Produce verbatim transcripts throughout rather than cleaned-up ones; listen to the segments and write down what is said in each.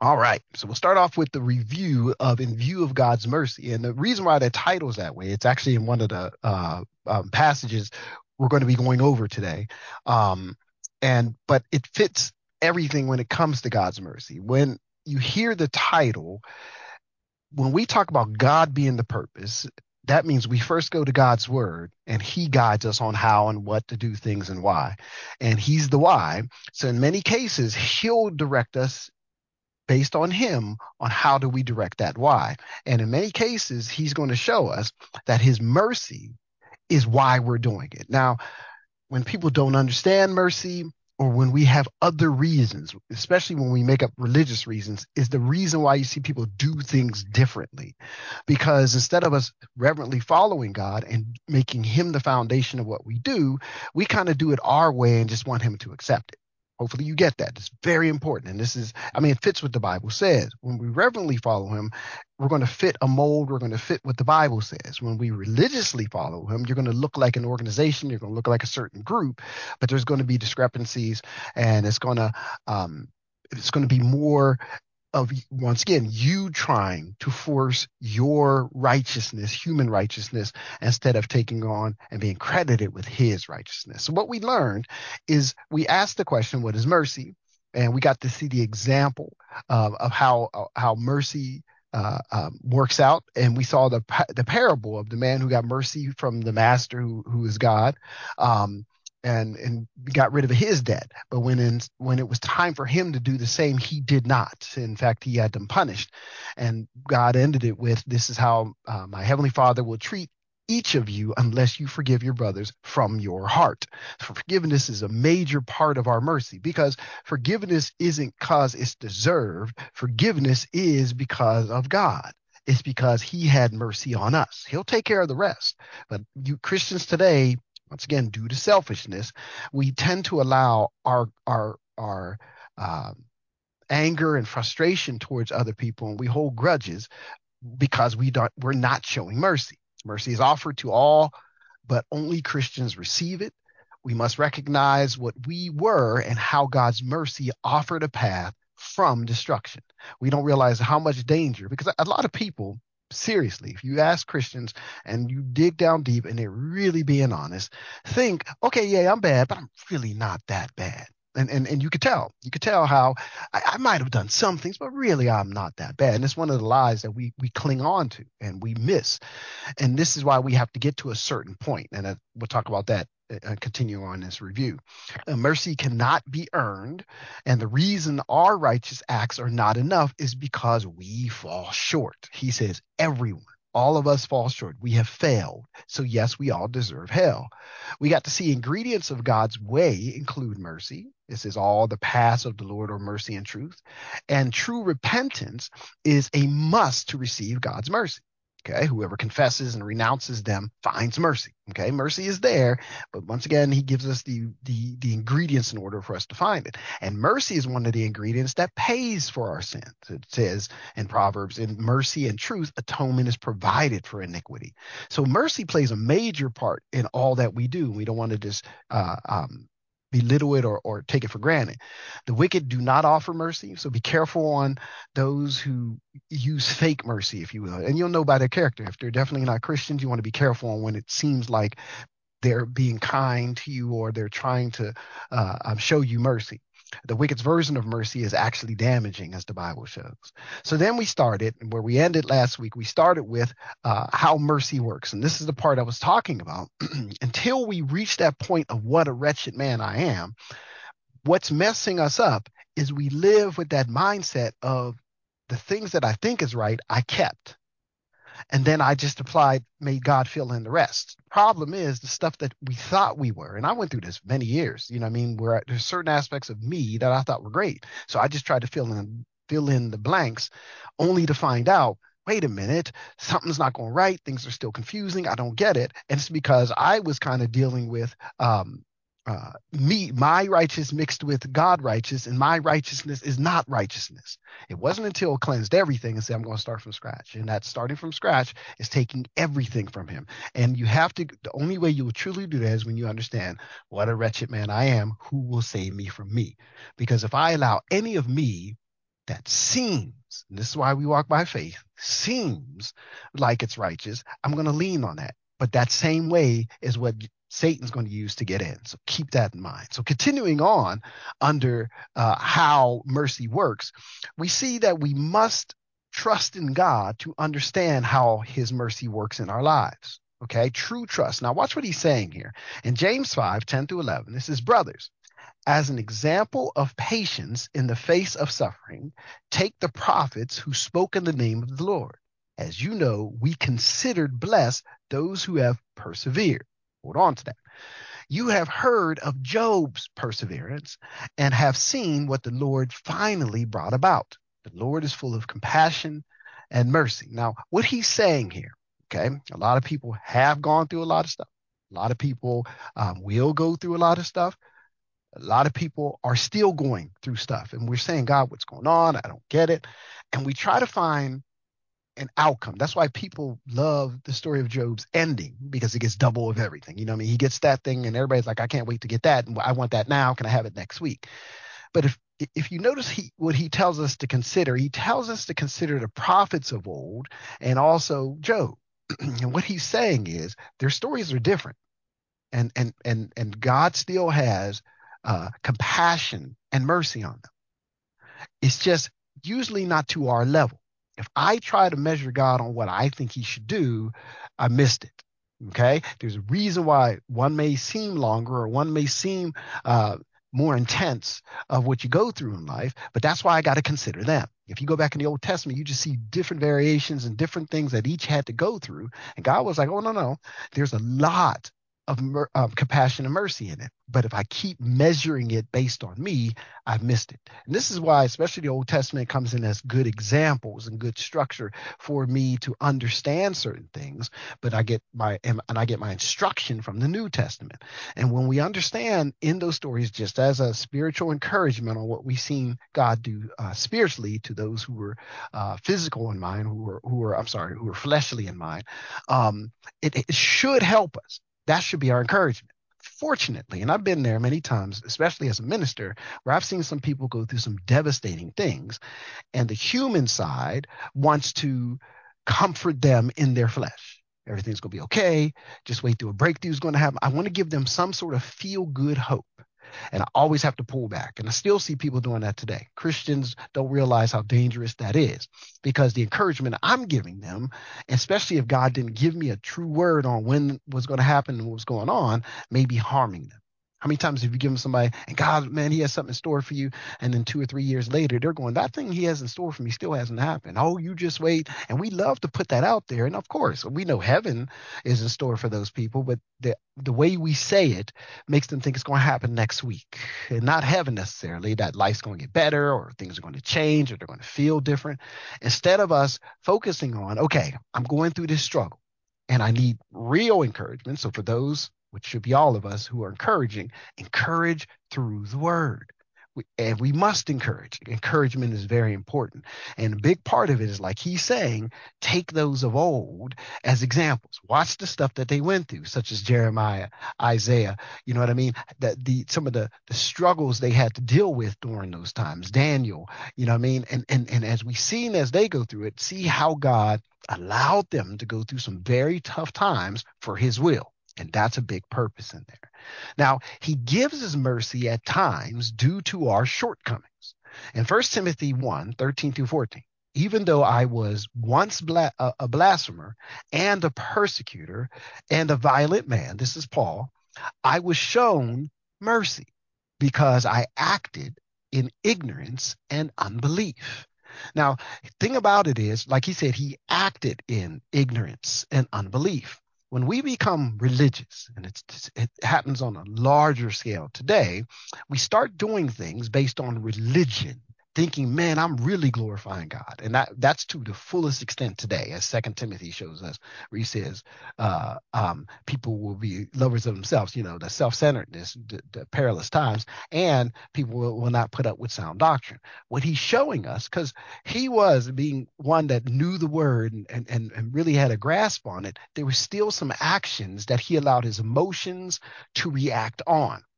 All right. So we'll start off with the review of In View of God's Mercy. And the reason why the title is that way, it's actually in one of the uh, um, passages we're going to be going over today. Um, and but it fits everything when it comes to God's mercy. When you hear the title, when we talk about God being the purpose, that means we first go to God's word and he guides us on how and what to do things and why. And he's the why. So in many cases, he'll direct us based on him on how do we direct that why. And in many cases, he's going to show us that his mercy is why we're doing it. Now, when people don't understand mercy, or when we have other reasons, especially when we make up religious reasons, is the reason why you see people do things differently. Because instead of us reverently following God and making him the foundation of what we do, we kind of do it our way and just want him to accept it. Hopefully you get that. It's very important. And this is, I mean, it fits what the Bible says. When we reverently follow him, we're going to fit a mold. We're going to fit what the Bible says. When we religiously follow him, you're going to look like an organization. You're going to look like a certain group, but there's going to be discrepancies, and it's going to um, it's going to be more of, once again, you trying to force your righteousness, human righteousness, instead of taking on and being credited with his righteousness. So what we learned is we asked the question, what is mercy? And we got to see the example uh, of how uh, how mercy uh, um, works out. And we saw the the parable of the man who got mercy from the master, who who is God. Um, and and got rid of his debt. But when in, when it was time for him to do the same, he did not. In fact, he had them punished. And God ended it with, "This is how uh, my heavenly Father will treat each of you unless you forgive your brothers from your heart." So forgiveness is a major part of our mercy, because forgiveness isn't because it's deserved. Forgiveness is because of God. It's because he had mercy on us. He'll take care of the rest. But you Christians today, once again, due to selfishness, we tend to allow our our our um, anger and frustration towards other people, and we hold grudges because we don't we're not showing mercy. Mercy is offered to all, but only Christians receive it. We must recognize what we were and how God's mercy offered a path from destruction. We don't realize how much danger, because a lot of people, seriously, if you ask Christians and you dig down deep and they're really being honest, think, okay, yeah, I'm bad, but I'm really not that bad. And, and and you could tell, you could tell how I, I might have done some things, but really I'm not that bad. And it's one of the lies that we we cling on to and we miss. And this is why we have to get to a certain point, and uh, we'll talk about that and continue on this review. Uh, mercy cannot be earned, and the reason our righteous acts are not enough is because we fall short. He says, everyone, all of us fall short. We have failed. So, yes, we all deserve hell. We got to see ingredients of God's way include mercy. This is all the paths of the Lord or mercy and truth. And true repentance is a must to receive God's mercy. Okay, whoever confesses and renounces them finds mercy. Okay, mercy is there, but once again, he gives us the the the ingredients in order for us to find it. And mercy is one of the ingredients that pays for our sins. It says in Proverbs, "In mercy and truth, atonement is provided for iniquity." So mercy plays a major part in all that we do. We don't want to just uh, um, belittle it or, or take it for granted. The wicked do not offer mercy, so be careful on those who use fake mercy, if you will. And you'll know by their character. If they're definitely not Christians, you want to be careful on when it seems like they're being kind to you or they're trying to uh, um, show you mercy. The wicked's version of mercy is actually damaging, as the Bible shows. So then we started where we ended last week. We started with uh, how mercy works. And this is the part I was talking about. Until we reach that point of what a wretched man I am, what's messing us up is we live with that mindset of the things that I think is right, I kept. And then I just applied, made God fill in the rest. Problem is the stuff that we thought we were, and I went through this many years, you know what I mean, where there's certain aspects of me that I thought were great. So I just tried to fill in fill in the blanks only to find out, wait a minute, something's not going right. Things are still confusing. I don't get it. And it's because I was kind of dealing with um, uh, me, my righteous mixed with God righteous, and my righteousness is not righteousness. It wasn't until I cleansed everything and said, I'm going to start from scratch. And that starting from scratch is taking everything from him. And you have to, the only way you will truly do that is when you understand what a wretched man I am, who will save me from me. Because if I allow any of me that seems, and this is why we walk by faith, seems like it's righteous, I'm going to lean on that. But that same way is what Satan's going to use to get in. So keep that in mind. So continuing on under uh, how mercy works, we see that we must trust in God to understand how his mercy works in our lives. Okay, true trust. Now watch what he's saying here. In James five, ten through eleven, this is brothers. As an example of patience in the face of suffering, take the prophets who spoke in the name of the Lord. As you know, we considered blessed those who have persevered. Hold on to that. You have heard of Job's perseverance and have seen what the Lord finally brought about. The Lord is full of compassion and mercy. Now, what he's saying here, okay, a lot of people have gone through a lot of stuff. A lot of people um, will go through a lot of stuff. A lot of people are still going through stuff. And we're saying, God, what's going on? I don't get it. And we try to find an outcome. That's why people love the story of Job's ending, because it gets double of everything. You know what I mean? He gets that thing and everybody's like, I can't wait to get that. And I want that now. Can I have it next week? But if if you notice he, what he tells us to consider, he tells us to consider the prophets of old and also Job. And what he's saying is their stories are different. And and and and God still has uh, compassion and mercy on them. It's just usually not to our level. If I try to measure God on what I think he should do, I missed it. Okay. There's a reason why one may seem longer or one may seem uh, more intense of what you go through in life, but that's why I got to consider them. If you go back in the Old Testament, you just see different variations and different things that each had to go through. And God was like, oh, no, no. There's a lot of mer- um, compassion and mercy in it. But if I keep measuring it based on me, I've missed it. And this is why, especially the Old Testament comes in as good examples and good structure for me to understand certain things. But I get my and I get my instruction from the New Testament. And when we understand in those stories, just as a spiritual encouragement on what we've seen God do uh, spiritually to those who were uh, physical in mind, who were who were I'm sorry, who were fleshly in mind, um, it, it should help us. That should be our encouragement. Fortunately, and I've been there many times, especially as a minister, where I've seen some people go through some devastating things, and the human side wants to comfort them in their flesh. Everything's going to be okay. Just wait till a breakthrough is going to happen. I want to give them some sort of feel good hope. And I always have to pull back. And I still see people doing that today. Christians don't realize how dangerous that is, because the encouragement I'm giving them, especially if God didn't give me a true word on when was going to happen and what was going on, may be harming them. How many times have you given somebody, and God, man, he has something in store for you, and then two or three years later, they're going, that thing he has in store for me still hasn't happened. Oh, you just wait. And we love to put that out there. And of course, we know heaven is in store for those people, but the, the way we say it makes them think it's going to happen next week. And not heaven necessarily, that life's going to get better or things are going to change or they're going to feel different. Instead of us focusing on, okay, I'm going through this struggle and I need real encouragement. So for those, which should be all of us who are encouraging, encourage through the word. We, and we must encourage. Encouragement is very important. And a big part of it is, like he's saying, take those of old as examples. Watch the stuff that they went through, such as Jeremiah, Isaiah. You know what I mean? That the some of the, the struggles they had to deal with during those times. Daniel, you know what I mean? And and and as we seen as they go through it, see how God allowed them to go through some very tough times for his will. And that's a big purpose in there. Now, he gives his mercy at times due to our shortcomings. In First Timothy one, thirteen through fourteen, even though I was once bla- a, a blasphemer and a persecutor and a violent man, this is Paul, I was shown mercy because I acted in ignorance and unbelief. Now, thing about it is, like he said, he acted in ignorance and unbelief. When we become religious, and it's, it happens on a larger scale today, we start doing things based on religion, thinking, man, I'm really glorifying God. And that, that's to the fullest extent today, as Second Timothy shows us, where he says, uh, um, people will be lovers of themselves, you know, the self-centeredness, the, the perilous times, and people will, will not put up with sound doctrine. What he's showing us, because he was being one that knew the word and, and, and really had a grasp on it, there were still some actions that he allowed his emotions to react on.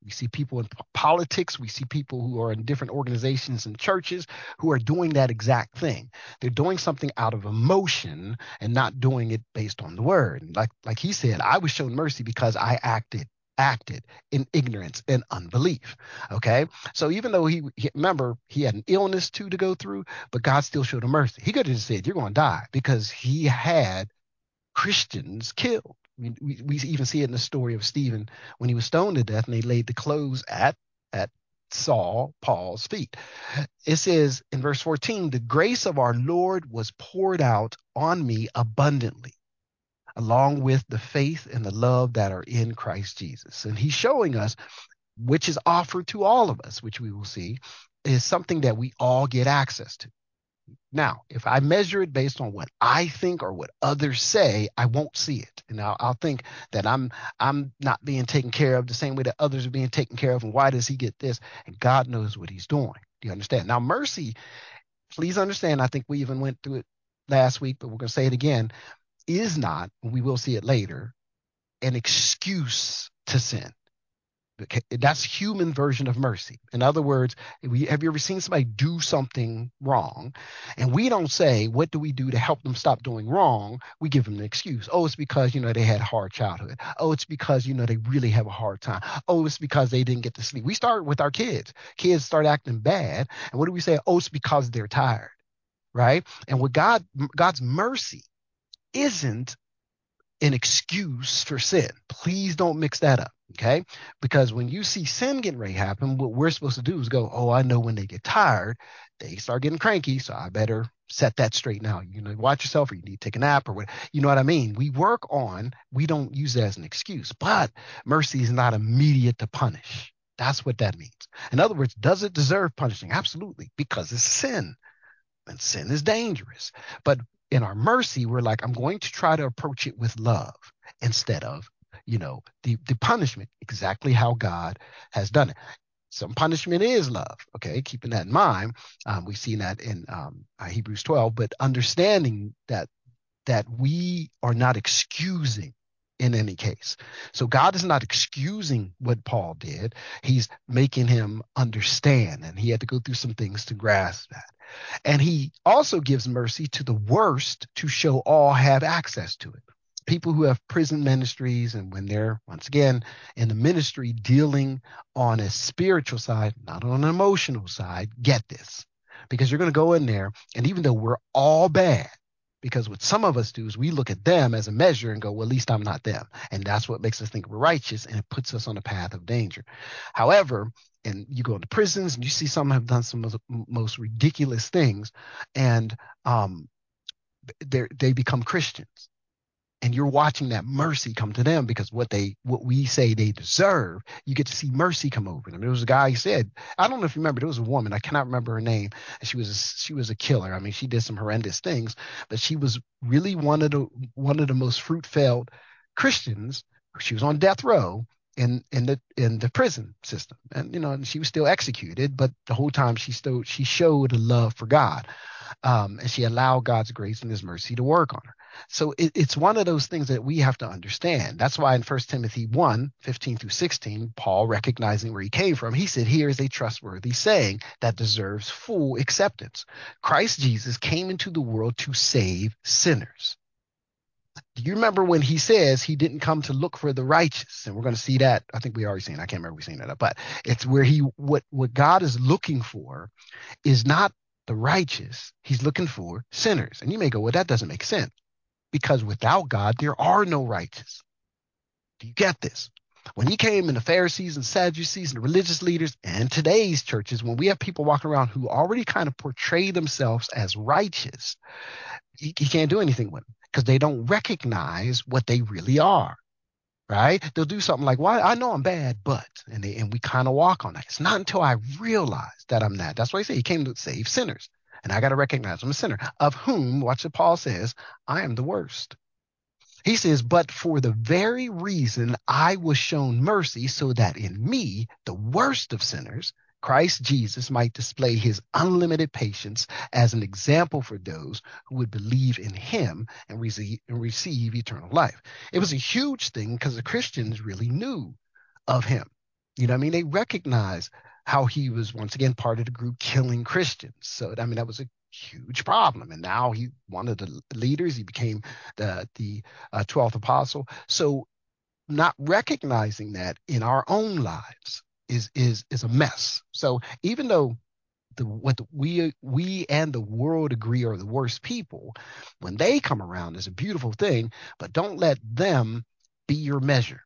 We see people in p- politics. We see people who are in different organizations and churches who are doing that exact thing. They're doing something out of emotion and not doing it based on the word. Like like he said, I was shown mercy because I acted acted in ignorance and unbelief. Okay. So even though he, he remember he had an illness too to go through, but God still showed him mercy. He could have just said, you're going to die, because he had Christians killed. We, we, we even see it in the story of Stephen when he was stoned to death and they laid the clothes at, at Saul, Paul's feet. It says in verse fourteen, the grace of our Lord was poured out on me abundantly, along with the faith and the love that are in Christ Jesus. And he's showing us, which is offered to all of us, which we will see, is something that we all get access to. Now, if I measure it based on what I think or what others say, I won't see it. And I'll, I'll think that I'm I'm not being taken care of the same way that others are being taken care of. And why does he get this? And God knows what he's doing. Do you understand? Now, mercy, please understand, I think we even went through it last week, but we're going to say it again, is not, and we will see it later, an excuse to sin. Okay, that's human version of mercy. In other words, we, have you ever seen somebody do something wrong, and we don't say, what do we do to help them stop doing wrong? We give them an excuse. Oh, it's because, you know, they had a hard childhood. Oh, it's because, you know, they really have a hard time. Oh, it's because they didn't get to sleep. We start with our kids. Kids start acting bad, and what do we say? Oh, it's because they're tired, right? And with God, God's mercy isn't an excuse for sin. Please don't mix that up, okay? Because when you see sin getting ready to happen, what we're supposed to do is go, oh, I know when they get tired, they start getting cranky, so I better set that straight now. You know, watch yourself, or you need to take a nap, or what, you know what I mean? We work on, we don't use that as an excuse, but mercy is not immediate to punish. That's what that means. In other words, does it deserve punishing? Absolutely, because it's sin. And sin is dangerous. But in our mercy, we're like, I'm going to try to approach it with love instead of, you know, the, the punishment, exactly how God has done it. Some punishment is love. Okay. Keeping that in mind. Um, we've seen that in um, uh, Hebrews twelve, but understanding that that we are not excusing in any case. So God is not excusing what Paul did. He's making him understand, and he had to go through some things to grasp that. And he also gives mercy to the worst to show all have access to it. People who have prison ministries, and when they're, once again, in the ministry dealing on a spiritual side, not on an emotional side, get this. Because you're going to go in there, and even though we're all bad, because what some of us do is we look at them as a measure and go, well, at least I'm not them. And that's what makes us think we're righteous, and it puts us on a path of danger. However, and you go into prisons and you see some have done some of the most ridiculous things, and um, they they become Christians. And you're watching that mercy come to them because what they what we say they deserve, you get to see mercy come over them. There was a guy who said, I don't know if you remember, there was a woman, I cannot remember her name, and she was a, she was a killer. I mean, she did some horrendous things, but she was really one of the one of the most fruit-filled Christians. She was on death row in in the in the prison system, and you know, and she was still executed, but the whole time she still she showed a love for God, um, and she allowed God's grace and his mercy to work on her. So it, it's one of those things that we have to understand. That's why in First Timothy one, fifteen through sixteen, Paul, recognizing where he came from, he said, here is a trustworthy saying that deserves full acceptance. Christ Jesus came into the world to save sinners. Do you remember when he says he didn't come to look for the righteous? And we're going to see that. I think we already seen. I can't remember if we seen that, but it's where he what what God is looking for is not the righteous. He's looking for sinners. And you may go, well, that doesn't make sense, because without God, there are no righteous. Do you get this? When he came in, the Pharisees and Sadducees and the religious leaders and today's churches, when we have people walking around who already kind of portray themselves as righteous, he, he can't do anything with them because they don't recognize what they really are. Right? They'll do something like, well, I know I'm bad, but, and they, and we kind of walk on that. It's not until I realize that I'm that. That's why he said he came to save sinners. And I got to recognize I'm a sinner, of whom, watch what Paul says, I am the worst. He says, but for the very reason I was shown mercy, so that in me, the worst of sinners, Christ Jesus might display his unlimited patience as an example for those who would believe in him and receive, and receive eternal life. It was a huge thing because the Christians really knew of him. You know what I mean? They recognize how he was once again part of the group killing Christians. So I mean that was a huge problem. And now he one of the leaders. He became the the uh, twelfth apostle. So not recognizing that in our own lives is is is a mess. So even though the what the, we we and the world agree are the worst people, when they come around is a beautiful thing, but don't let them be your measure.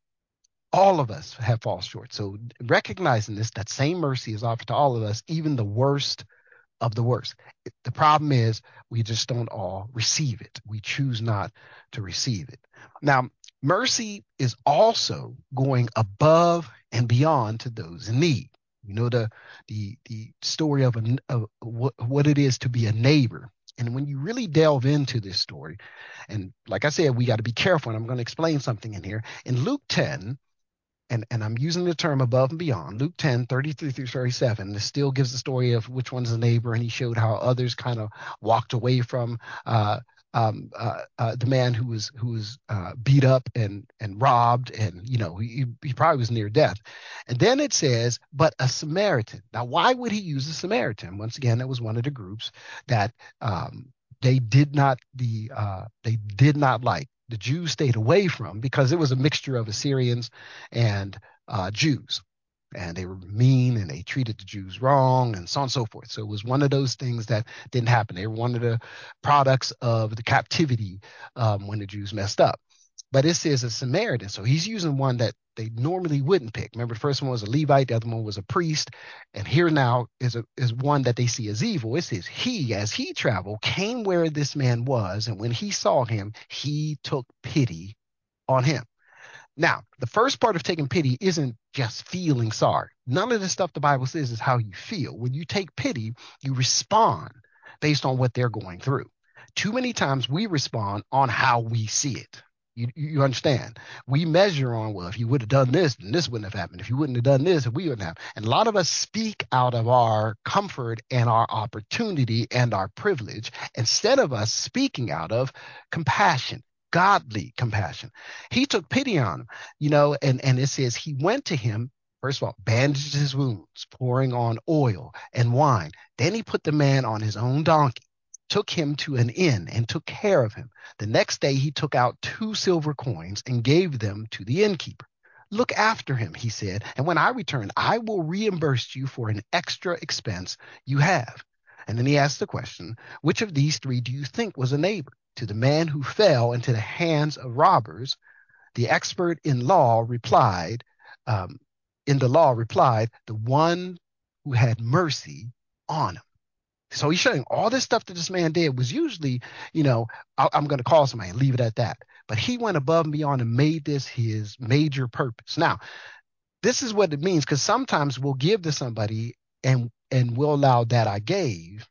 All of us have fallen short. So recognizing this, that same mercy is offered to all of us, even the worst of the worst. The problem is we just don't all receive it. We choose not to receive it. Now, mercy is also going above and beyond to those in need. You know the the the story of, a, of what, what it is to be a neighbor. And when you really delve into this story, and like I said, we got to be careful, and I'm going to explain something in here. In Luke ten, and, and I'm using the term above and beyond. Luke ten, thirty-three through thirty-seven, this still gives the story of which one's the neighbor, and he showed how others kind of walked away from uh, um, uh, uh, the man who was who was uh, beat up and and robbed, and you know he, he probably was near death. And then it says, but a Samaritan. Now, why would he use a Samaritan? Once again, that was one of the groups that um, they did not the uh, they did not like. The Jews stayed away from because it was a mixture of Assyrians and uh, Jews. And they were mean and they treated the Jews wrong and so on and so forth. So it was one of those things that didn't happen. They were one of the products of the captivity um, when the Jews messed up. But it says a Samaritan. So he's using one that they normally wouldn't pick. Remember, the first one was a Levite, the other one was a priest. And here now is a, is one that they see as evil. It says he, as he traveled, came where this man was. And when he saw him, he took pity on him. Now, the first part of taking pity isn't just feeling sorry. None of the stuff the Bible says is how you feel. When you take pity, you respond based on what they're going through. Too many times we respond on how we see it. You, you understand? We measure on, well, if you would have done this, then this wouldn't have happened. If you wouldn't have done this, we wouldn't have. And a lot of us speak out of our comfort and our opportunity and our privilege instead of us speaking out of compassion, godly compassion. He took pity on him, you know, and, and it says he went to him, first of all, bandaged his wounds, pouring on oil and wine. Then he put the man on his own donkey, took him to an inn and took care of him. The next day he took out two silver coins and gave them to the innkeeper. Look after him, he said, and when I return, I will reimburse you for an extra expense you have. And then he asked the question, which of these three do you think was a neighbor? To the man who fell into the hands of robbers, the expert in law replied, um, in the law replied, the one who had mercy on him. So he's showing all this stuff that this man did was usually, you know, I, I'm going to call somebody and leave it at that. But he went above and beyond and made this his major purpose. Now, this is what it means because sometimes we'll give to somebody and and we'll allow that I gave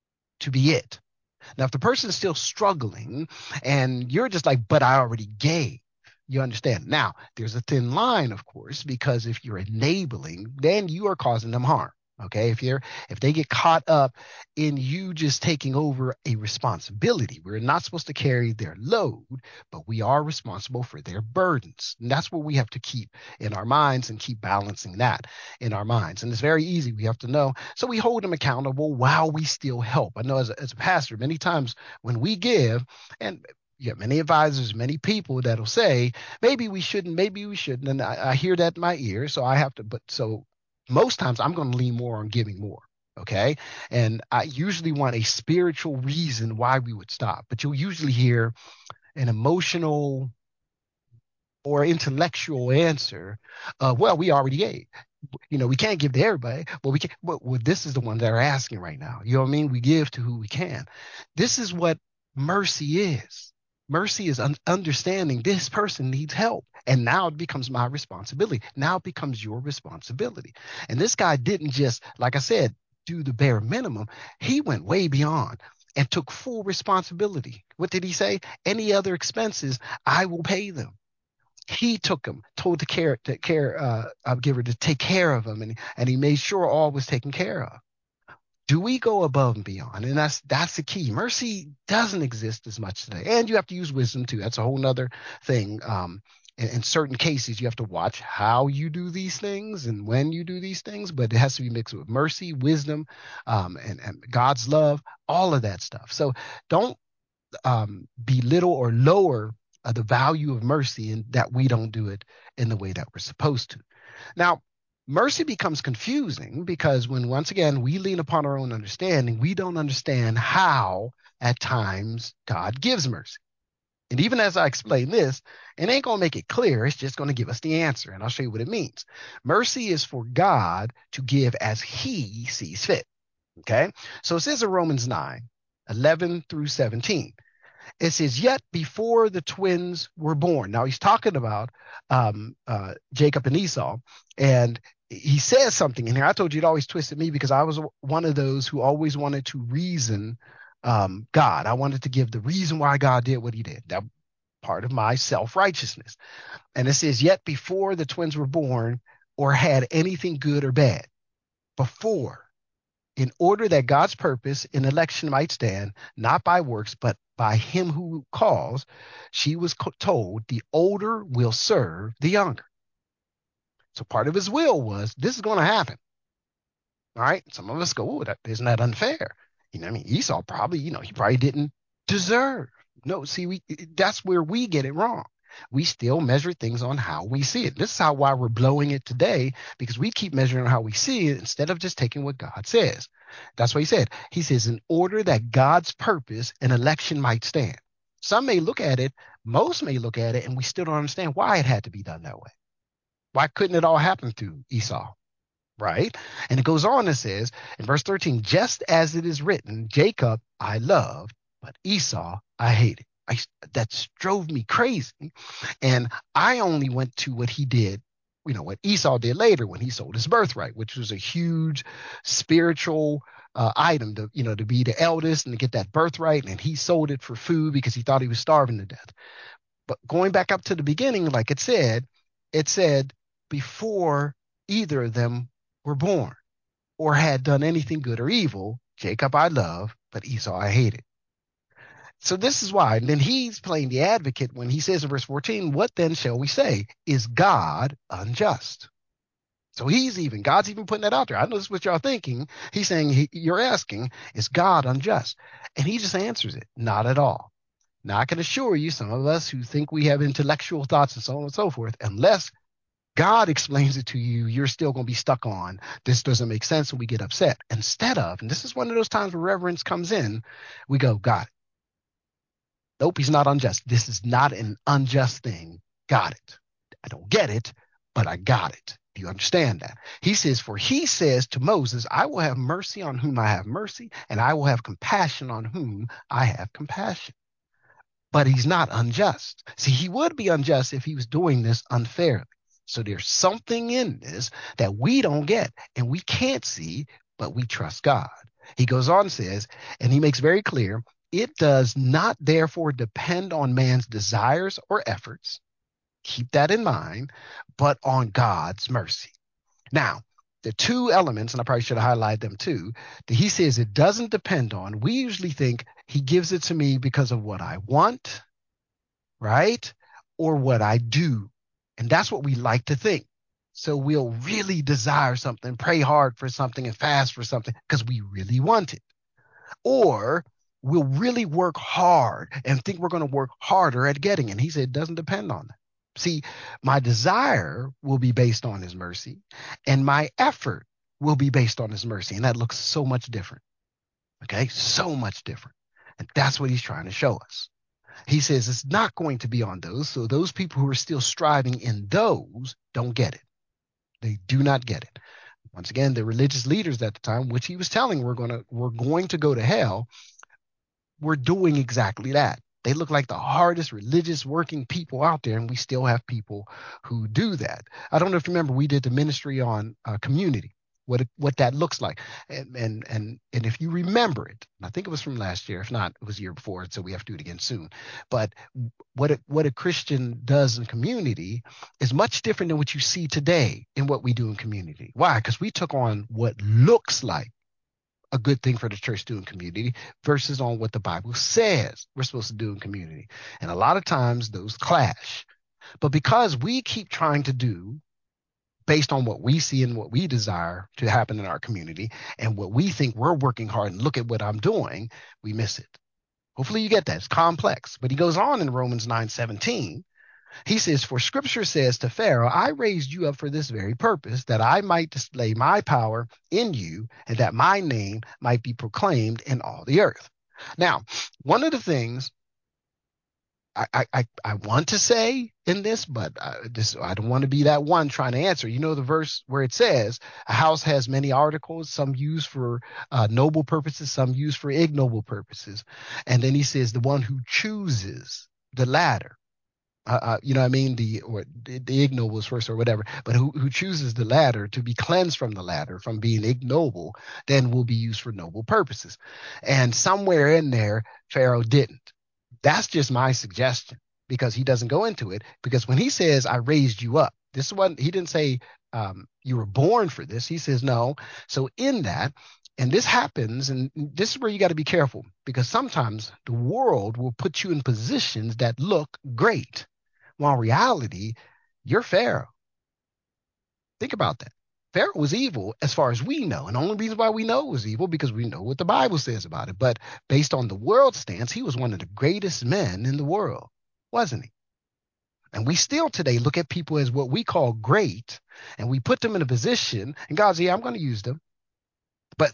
to be it. Now, if the person is still struggling and you're just like, but I already gave, you understand. Now, there's a thin line, of course, because if you're enabling, then you are causing them harm. Okay, if you're if they get caught up in you just taking over a responsibility, we're not supposed to carry their load, but we are responsible for their burdens. And that's what we have to keep in our minds and keep balancing that in our minds. And it's very easy. We have to know. So we hold them accountable while we still help. I know as a, as a pastor, many times when we give, and you have many advisors, many people that'll say, maybe we shouldn't, maybe we shouldn't. And I, I hear that in my ear. So I have to, but so most times I'm going to lean more on giving more. Okay. And I usually want a spiritual reason why we would stop, but you'll usually hear an emotional or intellectual answer. Uh, well, we already gave. You know, we can't give to everybody, but we can. But well, this is the one they're asking right now. You know what I mean? We give to who we can. This is what mercy is. Mercy is un- understanding this person needs help. And now it becomes my responsibility. Now it becomes your responsibility. And this guy didn't just, like I said, do the bare minimum. He went way beyond and took full responsibility. What did he say? Any other expenses, I will pay them. He took him, told the care, the care uh, uh, giver to take care of him, and and he made sure all was taken care of. Do we go above and beyond? And that's that's the key. Mercy doesn't exist as much today, and you have to use wisdom too. That's a whole nother thing. Um, in, in certain cases, you have to watch how you do these things and when you do these things, but it has to be mixed with mercy, wisdom, um, and, and God's love, all of that stuff. So don't um, belittle or lower uh, the value of mercy and that we don't do it in the way that we're supposed to. Now, mercy becomes confusing because when once again we lean upon our own understanding, we don't understand how at times God gives mercy. And even as I explain this, it ain't going to make it clear. It's just going to give us the answer. And I'll show you what it means. Mercy is for God to give as he sees fit. Okay. So it says in Romans nine, eleven through seventeen, it says, yet before the twins were born. Now he's talking about um, uh, Jacob and Esau. And he says something in here. I told you it always twisted me because I was one of those who always wanted to reason um, God. I wanted to give the reason why God did what he did. That part of my self-righteousness. And it says, yet before the twins were born or had anything good or bad, before, in order that God's purpose in election might stand, not by works, but by him who calls, she was told the older will serve the younger. So part of his will was this is going to happen. All right. Some of us go, oh, that isn't that unfair? You know, I mean, Esau probably, you know, he probably didn't deserve. No, see, we that's where we get it wrong. We still measure things on how we see it. This is how why we're blowing it today, because we keep measuring how we see it instead of just taking what God says. That's what he said. He says, in order that God's purpose and election might stand. Some may look at it, most may look at it, and we still don't understand why it had to be done that way. Why couldn't it all happen through Esau? Right? And it goes on and says in verse thirteen, just as it is written, Jacob I loved, but Esau I hated. I, that drove me crazy. And I only went to what he did, you know, what Esau did later when he sold his birthright, which was a huge spiritual uh, item to, you know, to be the eldest and to get that birthright. And he sold it for food because he thought he was starving to death. But going back up to the beginning, like it said, it said before either of them were born or had done anything good or evil, Jacob I love, but Esau I hated. So this is why. And then he's playing the advocate when he says in verse fourteen, what then shall we say? Is God unjust? So he's even, God's even putting that out there. I know this is what y'all thinking. He's saying, he, you're asking, is God unjust? And he just answers it, not at all. Now, I can assure you, some of us who think we have intellectual thoughts and so on and so forth, unless God explains it to you, you're still going to be stuck on, this doesn't make sense, and we get upset. Instead of, and this is one of those times where reverence comes in, we go, got it. Nope, he's not unjust. This is not an unjust thing. Got it. I don't get it, but I got it. Do you understand that? He says, for he says to Moses, I will have mercy on whom I have mercy, and I will have compassion on whom I have compassion. But he's not unjust. See, he would be unjust if he was doing this unfairly. So there's something in this that we don't get and we can't see, but we trust God. He goes on and says, and he makes very clear, it does not therefore depend on man's desires or efforts. Keep that in mind, but on God's mercy. Now, the two elements, and I probably should have highlighted them too, that he says it doesn't depend on. We usually think he gives it to me because of what I want, right? Or what I do. And that's what we like to think. So we'll really desire something, pray hard for something, and fast for something because we really want it. Or we'll really work hard and think we're going to work harder at getting it. And he said it doesn't depend on that. See, my desire will be based on his mercy, and my effort will be based on his mercy. And that looks so much different. Okay, so much different. And that's what he's trying to show us. He says it's not going to be on those. So those people who are still striving in those don't get it. They do not get it. Once again, the religious leaders at the time, which he was telling we're going to we're going to go to hell, were doing exactly that. They look like the hardest religious working people out there, and we still have people who do that. I don't know if you remember, we did the ministry on uh, community, what it, what that looks like, and and and and if you remember it, I think it was from last year. If not, it was the year before, so we have to do it again soon. But what it, what a Christian does in community is much different than what you see today in what we do in community. Why? Because we took on what looks like a good thing for the church to do in community versus on what the Bible says we're supposed to do in community. And a lot of times those clash. But because we keep trying to do based on what we see and what we desire to happen in our community and what we think we're working hard and look at what I'm doing, we miss it. Hopefully you get that. It's complex. But he goes on in Romans nine seventeen. He says, for scripture says to Pharaoh, I raised you up for this very purpose, that I might display my power in you and that my name might be proclaimed in all the earth. Now, one of the things I, I, I want to say in this, but I, this, I don't want to be that one trying to answer. You know, the verse where it says, a house has many articles, some used for uh, noble purposes, some used for ignoble purposes. And then he says, the one who chooses the latter. Uh, uh, you know what I mean? The or the, the ignoble is first or whatever, but who, who chooses the latter to be cleansed from the latter, from being ignoble, then will be used for noble purposes. And somewhere in there, Pharaoh didn't. That's just my suggestion because he doesn't go into it. Because when he says, I raised you up, this one, he didn't say um, you were born for this. He says, no. So in that, and this happens, and this is where you got to be careful because sometimes the world will put you in positions that look great. While in reality, you're Pharaoh. Think about that. Pharaoh was evil as far as we know. And the only reason why we know it was evil because we know what the Bible says about it. But based on the world stance, he was one of the greatest men in the world, wasn't he? And we still today look at people as what we call great, and we put them in a position, and God's, yeah, I'm going to use them. But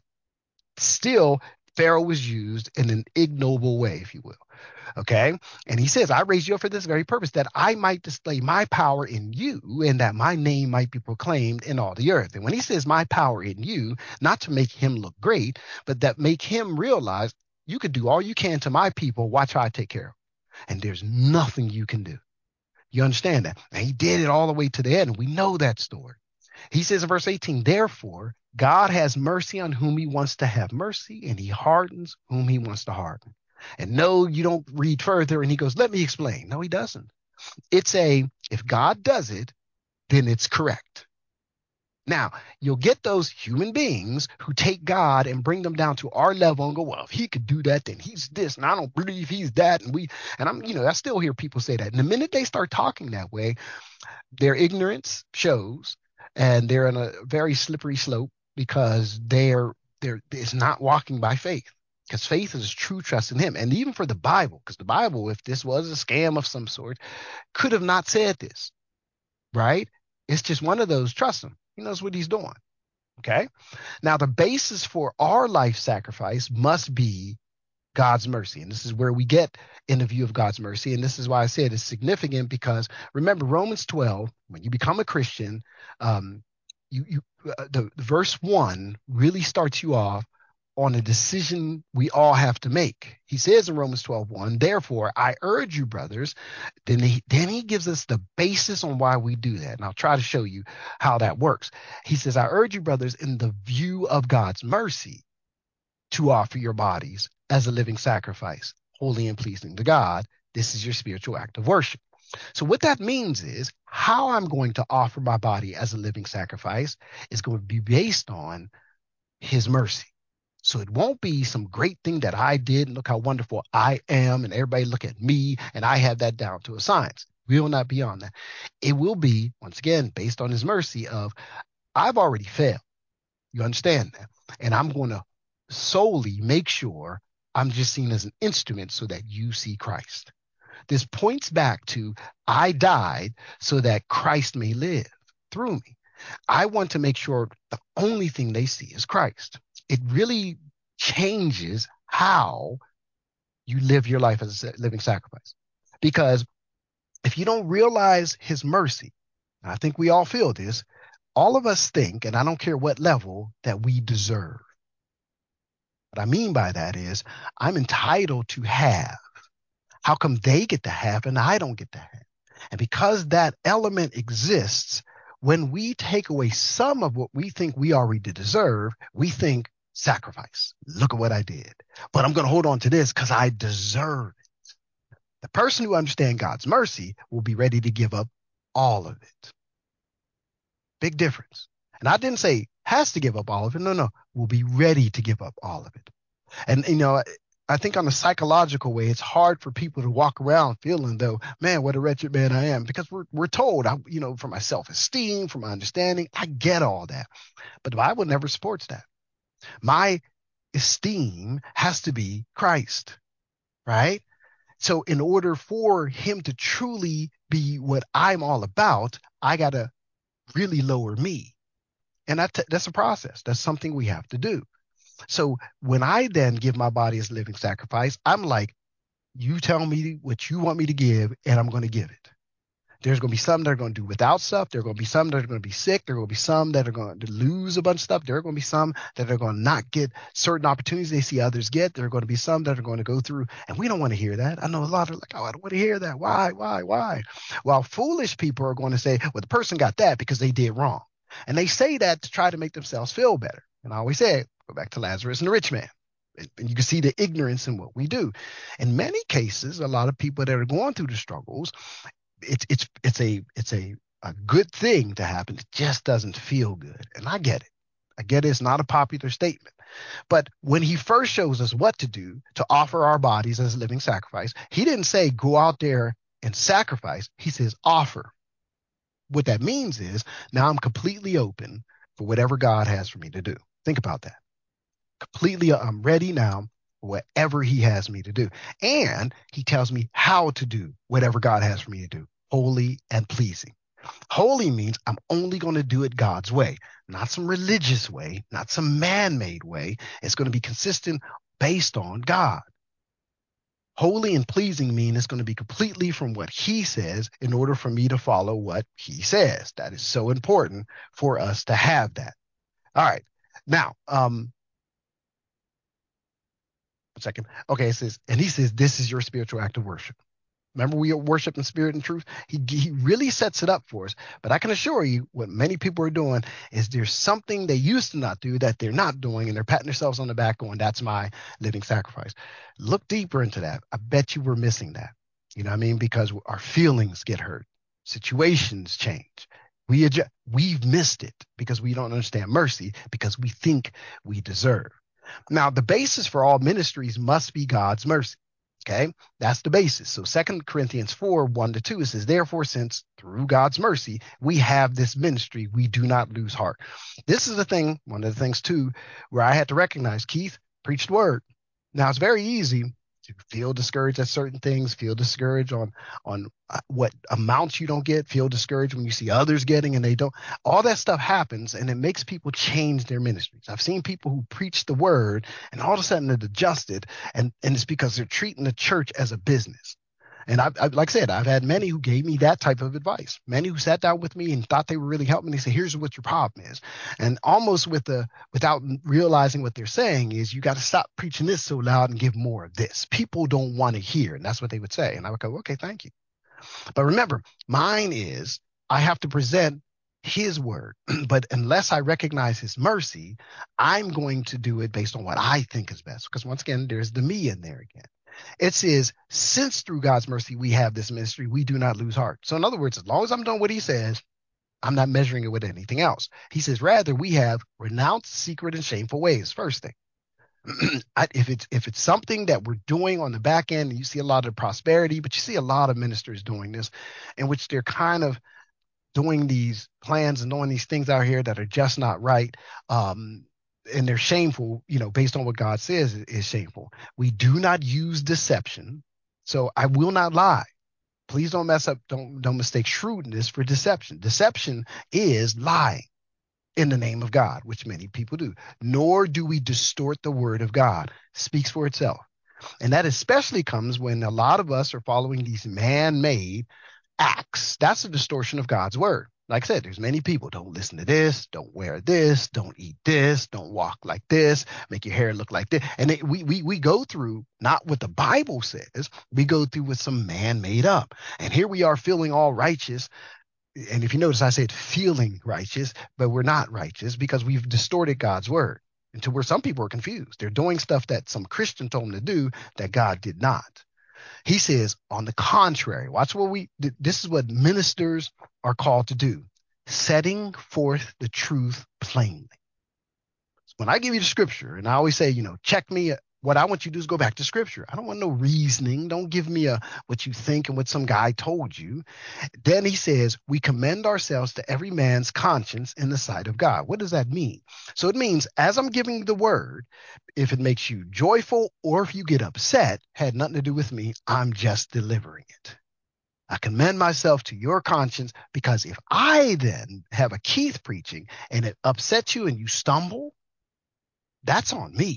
still, Pharaoh was used in an ignoble way, if you will. Okay. And he says, I raised you up for this very purpose, that I might display my power in you and that my name might be proclaimed in all the earth. And when he says my power in you, not to make him look great, but that make him realize you could do all you can to my people. Watch how I take care of them. And there's nothing you can do. You understand that? And he did it all the way to the end. And we know that story. He says in verse eighteen, therefore, God has mercy on whom he wants to have mercy, and he hardens whom he wants to harden. And no, you don't read further and he goes, let me explain. No, he doesn't. It's a, if God does it, then it's correct. Now, you'll get those human beings who take God and bring them down to our level and go, well, if he could do that, then he's this, and I don't believe he's that. And we, and I'm, you know, I still hear people say that. And the minute they start talking that way, their ignorance shows, and they're in a very slippery slope because they're they're it's not walking by faith. Because faith is true trust in him. And even for the Bible, because the Bible, if this was a scam of some sort, could have not said this, right? It's just one of those, trust him. He knows what he's doing. Okay. Now, the basis for our life sacrifice must be God's mercy. And this is where we get in the view of God's mercy. And this is why I said it's significant because remember, Romans twelve, when you become a Christian, um, you, you uh, the, the verse one really starts you off on a decision we all have to make. He says in Romans twelve one, therefore, I urge you, brothers. Then he, then he gives us the basis on why we do that. And I'll try to show you how that works. He says, I urge you, brothers, in the view of God's mercy, to offer your bodies as a living sacrifice, holy and pleasing to God. This is your spiritual act of worship. So what that means is how I'm going to offer my body as a living sacrifice is going to be based on his mercy. So it won't be some great thing that I did and look how wonderful I am and everybody look at me and I have that down to a science. We will not be on that. It will be, once again, based on his mercy of I've already failed. You understand that? And I'm going to solely make sure I'm just seen as an instrument so that you see Christ. This points back to I died so that Christ may live through me. I want to make sure the only thing they see is Christ. It really changes how you live your life as a living sacrifice. Because if you don't realize his mercy, and I think we all feel this, all of us think, and I don't care what level, that we deserve. What I mean by that is I'm entitled to have. How come they get to have and I don't get to have? And because that element exists, when we take away some of what we think we already deserve, we think sacrifice. Look at what I did. But I'm going to hold on to this because I deserve it. The person who understands God's mercy will be ready to give up all of it. Big difference. And I didn't say has to give up all of it. No, no. We'll be ready to give up all of it. And, you know, I think on a psychological way, it's hard for people to walk around feeling though, man, what a wretched man I am, because we're we're told, I, you know, for my self-esteem, for my understanding, I get all that, but the Bible never supports that. My esteem has to be Christ, right? So in order for him to truly be what I'm all about, I gotta really lower me, and that that's a process. That's something we have to do. So when I then give my body as a living sacrifice, I'm like, you tell me what you want me to give, and I'm going to give it. There's going to be some that are going to do without stuff. There are going to be some that are going to be sick. There are going to be some that are going to lose a bunch of stuff. There are going to be some that are going to not get certain opportunities they see others get. There are going to be some that are going to go through, and we don't want to hear that. I know a lot are like, oh, I don't want to hear that. Why, why, why? While foolish people are going to say, well, the person got that because they did wrong. And they say that to try to make themselves feel better. And I always say, go back to Lazarus and the rich man. And you can see the ignorance in what we do. In many cases, a lot of people that are going through the struggles, it's it's it's a it's a a good thing to happen. It just doesn't feel good, and I get it. I get it. It's not a popular statement, but when he first shows us what to do to offer our bodies as a living sacrifice, he didn't say go out there and sacrifice. He says offer. What that means is now I'm completely open for whatever God has for me to do. Think about that. Completely, I'm ready now for whatever he has me to do. And he tells me how to do whatever God has for me to do, holy and pleasing. Holy means I'm only going to do it God's way, not some religious way, not some man-made way. It's going to be consistent based on God. Holy and pleasing mean it's going to be completely from what he says in order for me to follow what he says. That is so important for us to have that. All right. Now, um, one second. Okay, it says, and he says, this is your spiritual act of worship. Remember, we worship in spirit and truth. He, he really sets it up for us. But I can assure you, what many people are doing is there's something they used to not do that they're not doing, and they're patting themselves on the back going, that's my living sacrifice. Look deeper into that. I bet you we're missing that. You know what I mean? Because our feelings get hurt, situations change. We adjust, we've missed it because we don't understand mercy, because we think we deserve. Now, the basis for all ministries must be God's mercy. Okay, that's the basis. So Second Corinthians four, one to two, it says, therefore, since through God's mercy, we have this ministry, we do not lose heart. This is the thing, one of the things too, where I had to recognize, Keith, preach the word. Now, it's very easy to feel discouraged at certain things, feel discouraged on on uh, what amounts you don't get, feel discouraged when you see others getting and they don't. All that stuff happens, and it makes people change their ministries. I've seen people who preach the word and all of a sudden it adjusted, and and it's because they're treating the church as a business. And I, I, like I said, I've had many who gave me that type of advice. Many who sat down with me and thought they were really helping me. They say, "Here's what your problem is," and almost with the without realizing what they're saying is, you got to stop preaching this so loud and give more of this. People don't want to hear, and that's what they would say. And I would go, "Okay, thank you." But remember, mine is I have to present His word, but unless I recognize His mercy, I'm going to do it based on what I think is best. Because once again, there's the me in there again. It says, since through God's mercy we have this ministry, we do not lose heart. So in other words, as long as I'm doing what he says, I'm not measuring it with anything else. He says, rather, we have renounced secret and shameful ways. First thing. I, if it's if it's something that we're doing on the back end, and you see a lot of prosperity, but you see a lot of ministers doing this, in which they're kind of doing these plans and doing these things out here that are just not right. Um, and they're shameful, you know, based on what God says is, is shameful. We do not use deception. So I will not lie. Please don't mess up, don't don't mistake shrewdness for deception. Deception is lying in the name of God, which many people do. Nor do we distort the word of God. It speaks for itself. And that especially comes when a lot of us are following these man-made acts. That's a distortion of God's word. Like I said, there's many people, don't listen to this, don't wear this, don't eat this, don't walk like this, make your hair look like this. And it, we, we, we go through not what the Bible says, we go through what some man made up. And here we are feeling all righteous. And if you notice, I said feeling righteous, but we're not righteous because we've distorted God's word into where some people are confused. They're doing stuff that some Christian told them to do that God did not. He says, on the contrary, watch what we, this is what ministers are called to do, setting forth the truth plainly. When I give you the scripture, and I always say, you know, check me, What I want you to do is go back to scripture. I don't want no reasoning. Don't give me a what you think and what some guy told you. Then he says, we commend ourselves to every man's conscience in the sight of God. What does that mean? So it means as I'm giving the word, if it makes you joyful or if you get upset, had nothing to do with me. I'm just delivering it. I commend myself to your conscience, because if I then have a Keith preaching and it upsets you and you stumble, that's on me.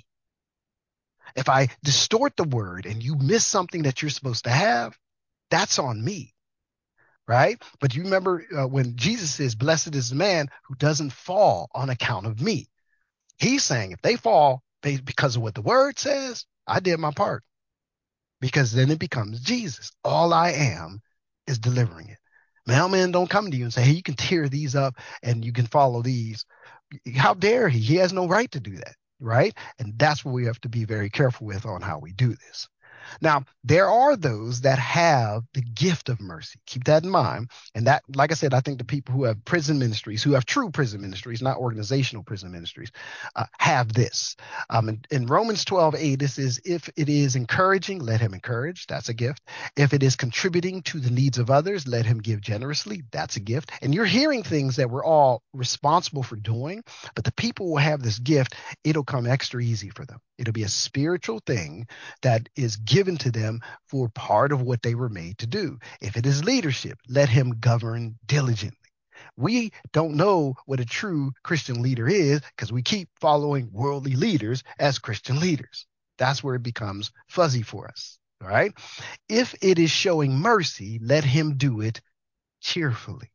If I distort the word and you miss something that you're supposed to have, that's on me, right? But you remember uh, when Jesus says, blessed is the man who doesn't fall on account of me. He's saying if they fall because of what the word says, I did my part, because then it becomes Jesus. All I am is delivering it. Mailman don't come to you and say, hey, you can tear these up and you can follow these. How dare he? He has no right to do that, right? And that's what we have to be very careful with on how we do this. Now, there are those that have the gift of mercy. Keep that in mind. And that, like I said, I think the people who have prison ministries, who have true prison ministries, not organizational prison ministries, uh, have this. Um, in, in Romans twelve eight, it says, if it is encouraging, let him encourage. That's a gift. If it is contributing to the needs of others, let him give generously. That's a gift. And you're hearing things that we're all responsible for doing, but the people who have this gift, it'll come extra easy for them. It'll be a spiritual thing that is given to them for part of what they were made to do. If it is leadership, let him govern diligently. We don't know what a true Christian leader is because we keep following worldly leaders as Christian leaders. That's where it becomes fuzzy for us. All right. If it is showing mercy, let him do it cheerfully.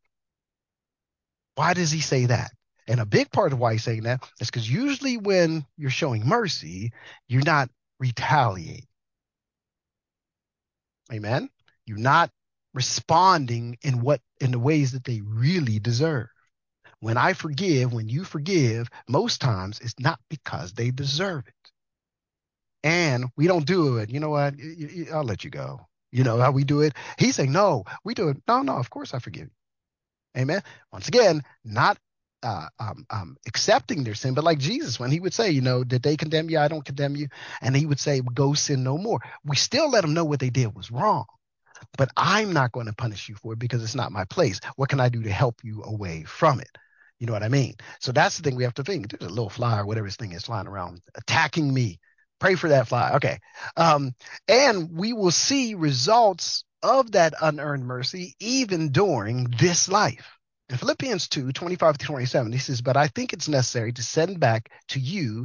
Why does he say that? And a big part of why he's saying that is because usually when you're showing mercy, you're not retaliating. Amen. You're not responding in what in the ways that they really deserve. When I forgive, when you forgive, most times it's not because they deserve it. And we don't do it. You know what? I'll let you go. You know how we do it? He's saying, no, we do it. No, no, of course I forgive you. Amen. Once again, not uh, um, um, accepting their sin, but like Jesus, when he would say, you know, did they condemn you? I don't condemn you. And he would say, go sin no more. We still let them know what they did was wrong. But I'm not going to punish you for it because it's not my place. What can I do to help you away from it? You know what I mean? So that's the thing we have to think. There's a little fly or whatever this thing is flying around attacking me. Pray for that fly. Okay. Um, and we will see results of that unearned mercy even during this life. In Philippians two, twenty-five to twenty-seven, he says, but I think it's necessary to send back to you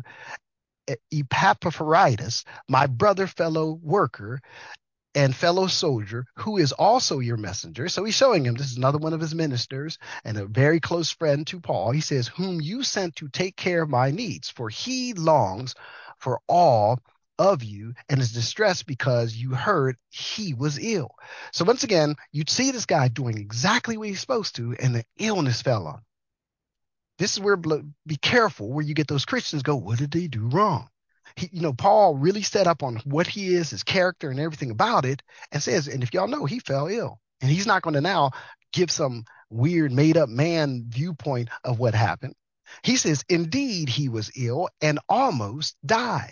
Epaphroditus, my brother, fellow worker, and fellow soldier, who is also your messenger. So he's showing him this is another one of his ministers and a very close friend to Paul. He says, whom you sent to take care of my needs, for he longs for all of you and is distressed because you heard he was ill. So once again, you'd see this guy doing exactly what he's supposed to, and the illness fell on him. This is where be careful where you get those Christians go, what did they do wrong? He, you know, Paul really set up on what he is, his character and everything about it, and says, and if y'all know, he fell ill. And he's not going to now give some weird made up man viewpoint of what happened. He says, indeed, he was ill and almost died.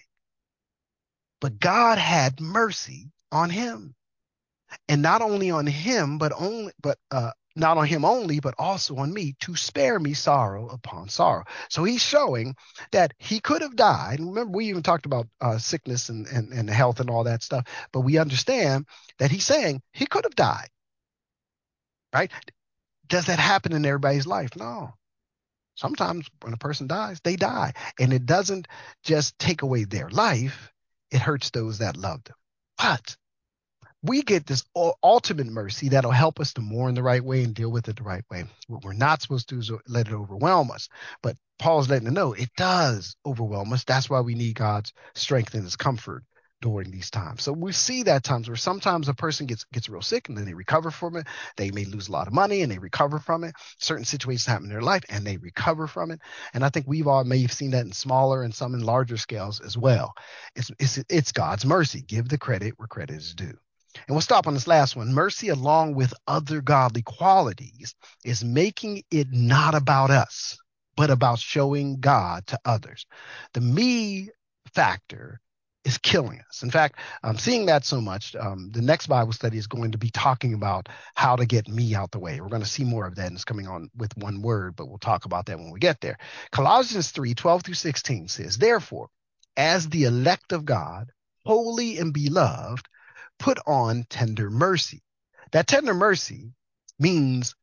But God had mercy on him. And not only on him, but only, but uh, not on him only, but also on me, to spare me sorrow upon sorrow. So he's showing that he could have died. And remember, we even talked about uh, sickness and, and, and health and all that stuff. But we understand that he's saying he could have died, right? Does that happen in everybody's life? No. Sometimes when a person dies, they die. And it doesn't just take away their life. It hurts those that love them. But we get this ultimate mercy that'll help us to mourn the right way and deal with it the right way. What we're not supposed to do is let it overwhelm us. But Paul's letting us know it does overwhelm us. That's why we need God's strength and his comfort during these times. So we see that times where sometimes a person gets gets real sick and then they recover from it. They may lose a lot of money and they recover from it. Certain situations happen in their life and they recover from it. And I think we've all may have seen that in smaller and some in larger scales as well. It's it's, it's God's mercy. Give the credit where credit is due. And we'll stop on this last one. Mercy, along with other godly qualities, is making it not about us, but about showing God to others. The me factor is killing us. In fact, I'm seeing that so much. Um, the next Bible study is going to be talking about how to get me out the way. We're going to see more of that, and it's coming on with one word, but we'll talk about that when we get there. Colossians three twelve through sixteen says, therefore, as the elect of God, holy and beloved, put on tender mercy. That tender mercy means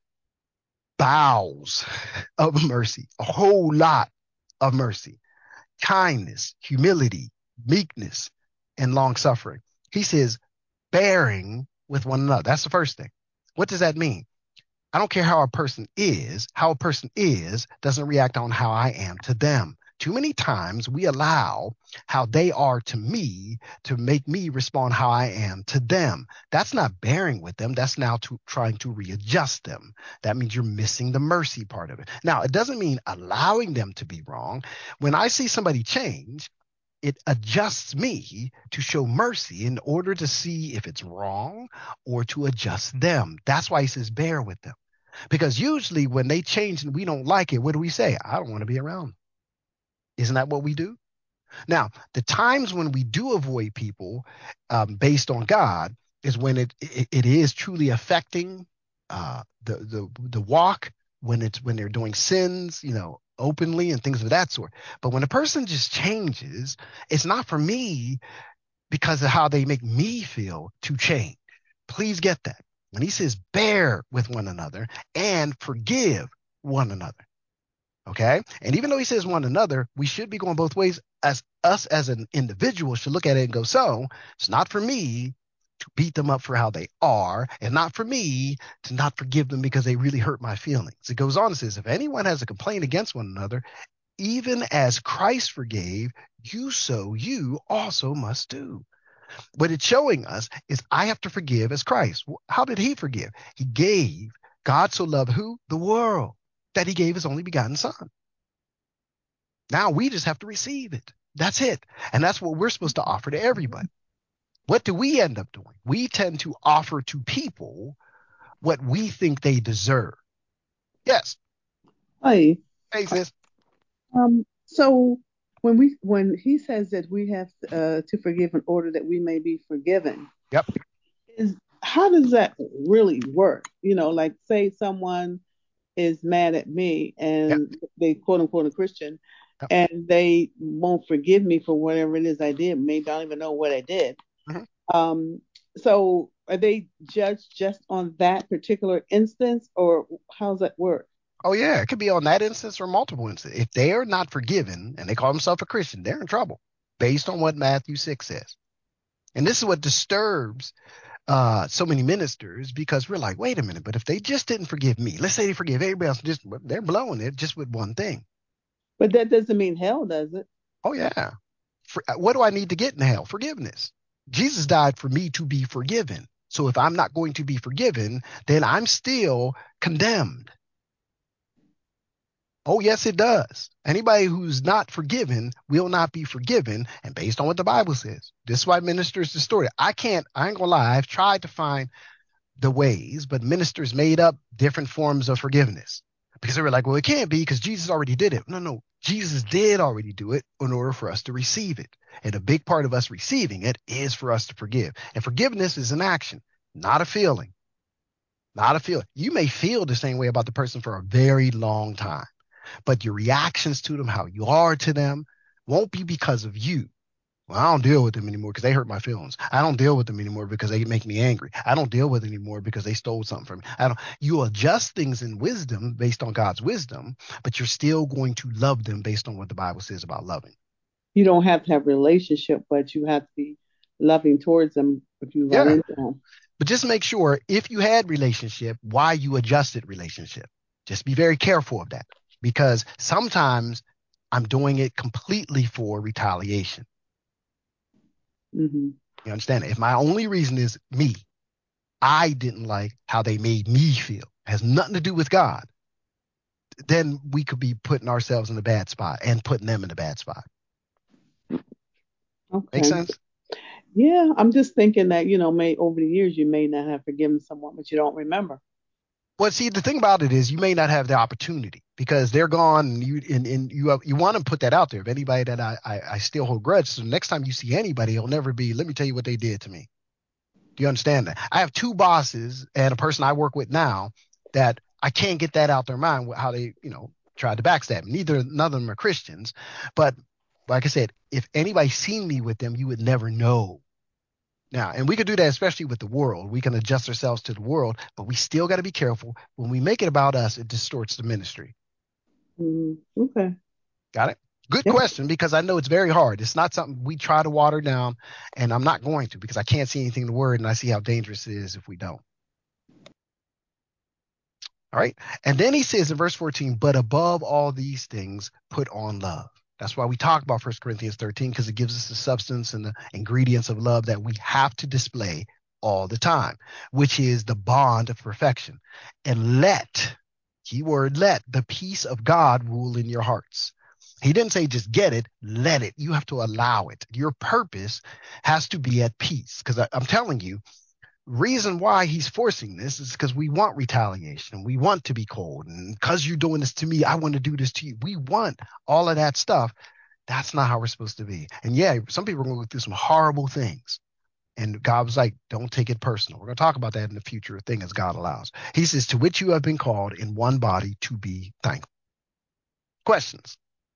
bowels of mercy, a whole lot of mercy, kindness, humility, meekness, and long suffering. He says, bearing with one another. That's the first thing. What does that mean? I don't care how a person is, how a person is doesn't react on how I am to them. Too many times we allow how they are to me to make me respond how I am to them. That's not bearing with them. That's now to, trying to readjust them. That means you're missing the mercy part of it. Now, it doesn't mean allowing them to be wrong. When I see somebody change, it adjusts me to show mercy in order to see if it's wrong or to adjust them. That's why he says bear with them. Because usually when they change and we don't like it, what do we say? I don't want to be around them. Isn't that what we do? Now, the times when we do avoid people um, based on God is when it it, it is truly affecting uh, the the the walk, when it's when they're doing sins, you know, openly and things of that sort. But when a person just changes, it's not for me because of how they make me feel to change. Please get that. When he says bear with one another and forgive one another. Okay. And even though he says one another, we should be going both ways. As us as an individual should look at it and go, so it's not for me to beat them up for how they are, and not for me to not forgive them because they really hurt my feelings. It goes on and says, if anyone has a complaint against one another, even as Christ forgave, you so you also must do. What it's showing us is I have to forgive as Christ. How did he forgive? He gave. God so loved who? The world, that he gave his only begotten son. Now we just have to receive it. That's it. And that's what we're supposed to offer to everybody. What do we end up doing? We tend to offer to people what we think they deserve. Yes. Hi. Hey, sis. Um, so when we when he says that we have uh, to forgive in order that we may be forgiven, Yep. is how does that really work? You know, like say someone is mad at me Yep. and they quote unquote a Christian Yep. and they won't forgive me for whatever it is I did. Maybe I don't even know what I did. Mhm. Um, so are they judged just on that particular instance, or how does that work? Oh, yeah. It could be on that instance or multiple instances. If they are not forgiven and they call themselves a Christian, they're in trouble based on what Matthew six says. And this is what disturbs uh, so many ministers, because we're like, wait a minute, but if they just didn't forgive me, let's say they forgive everybody else, just they're blowing it just with one thing. But that doesn't mean hell, does it? Oh, yeah. For, uh, what do I need to get in hell? Forgiveness. Jesus died for me to be forgiven. So if I'm not going to be forgiven, then I'm still condemned. Oh, yes, it does. Anybody who's not forgiven will not be forgiven. And based on what the Bible says, this is why ministers distort it. I can't, I ain't gonna lie, I've tried to find the ways, but ministers made up different forms of forgiveness because they were like, well, it can't be because Jesus already did it. No, no, Jesus did already do it in order for us to receive it. And a big part of us receiving it is for us to forgive. And forgiveness is an action, not a feeling, not a feeling. You may feel the same way about the person for a very long time, but your reactions to them, how you are to them, won't be because of you. Well, I don't deal with them anymore because they hurt my feelings. I don't deal with them anymore because they make me angry. I don't deal with it anymore because they stole something from me. I don't. You adjust things in wisdom based on God's wisdom, but you're still going to love them based on what the Bible says about loving. You don't have to have a relationship, but you have to be loving towards them if you run Yeah, into them. but just make sure if you had relationship, why you adjusted relationship. Just be very careful of that because sometimes I'm doing it completely for retaliation. Hmm. You understand? If my only reason is me, I didn't like how they made me feel. It has nothing to do with God. Then we could be putting ourselves in a bad spot and putting them in a bad spot. Make Okay. sense? Yeah, I'm just thinking that, you know, may over the years you may not have forgiven someone, but you don't remember. Well, see, the thing about it is you may not have the opportunity because they're gone, and you and, and you have, you want to put that out there. If anybody that I, I I still hold grudge, so next time you see anybody, it'll never be. Let me tell you what they did to me. Do you understand that? I have two bosses and a person I work with now that I can't get that out their mind how they, you know, tried to backstab me. Neither none of them are Christians, but like I said, if anybody seen me with them, you would never know. Now, and we could do that especially with the world. We can adjust ourselves to the world, but we still got to be careful. When we make it about us, it distorts the ministry. Mm, okay. Got it? Good Yep. question because I know it's very hard. It's not something we try to water down, and I'm not going to because I can't see anything in the word and I see how dangerous it is if we don't. All right. And then he says in verse fourteen, but above all these things, put on love. That's why we talk about First Corinthians thirteen, because it gives us the substance and the ingredients of love that we have to display all the time, which is the bond of perfection. And let, keyword let, the peace of God rule in your hearts. He didn't say just get it, let it. You have to allow it. Your purpose has to be at peace. Because I'm telling you, reason why he's forcing this is because we want retaliation. We want to be cold. And because you're doing this to me, I want to do this to you. We want all of that stuff. That's not how we're supposed to be. And yeah, some people are going to go through some horrible things. And God was like, don't take it personal. We're going to talk about that in the future thing as God allows. He says, to which you have been called in one body to be thankful. Questions?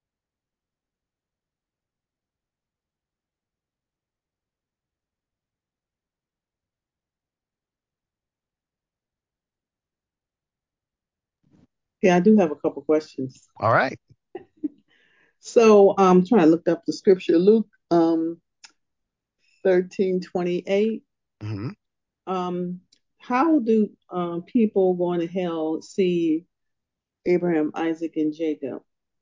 Yeah, I do have a couple questions. All right. So I'm trying to look up the scripture, Luke um thirteen twenty-eight. Mm-hmm. Um, how do um people going to hell see Abraham, Isaac, and Jacob?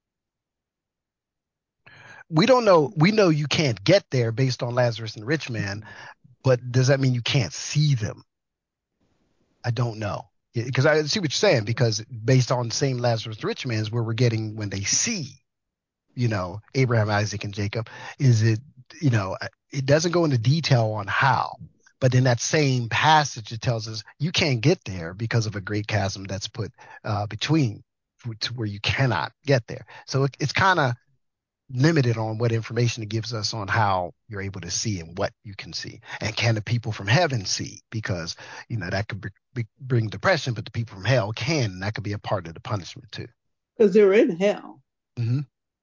We don't know. We know you can't get there based on Lazarus and the rich man, but does that mean you can't see them? I don't know. Because I see what you're saying, because based on the same Lazarus rich man is where we're getting when they see, you know, Abraham, Isaac, and Jacob. Is it, you know, it doesn't go into detail on how, but in that same passage, it tells us you can't get there because of a great chasm that's put uh, between to where you cannot get there. So it, it's kind of limited on what information it gives us on how you're able to see and what you can see. And can the people from heaven see? Because, you know, that could be, be, bring depression, but the people from hell can, and that could be a part of the punishment too. Because they're in hell, Mm-hmm.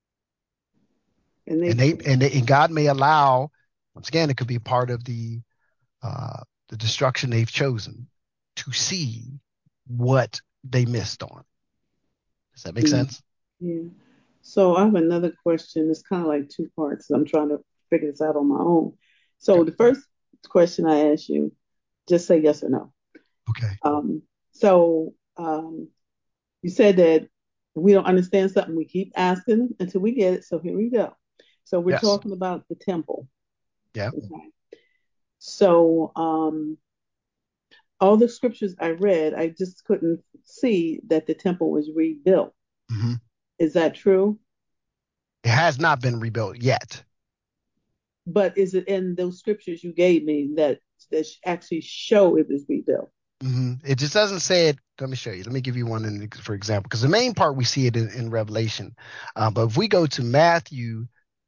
and And they they and, they, and God may allow, once again, it could be part of the uh, the destruction they've chosen to see what they missed on. Does that make mm, sense? yeah. So I have another question. It's kind of like two parts. I'm trying to figure this out on my own. Okay. So the first question I asked you, just say yes or no. Okay. Um, so um, you said that we don't understand something, we keep asking until we get it. So here we go. So we're Yes. talking about the temple. Yeah. Okay. So um, all the scriptures I read, I just couldn't see that the temple was rebuilt. Mm-hmm. Is that true? It has not been rebuilt yet. But is it in those scriptures you gave me that that actually show it was rebuilt? Hmm. It just doesn't say it. Let me show you. Let me give you one in, for example, because the main part we see it in, in Revelation. Uh, but if we go to Matthew,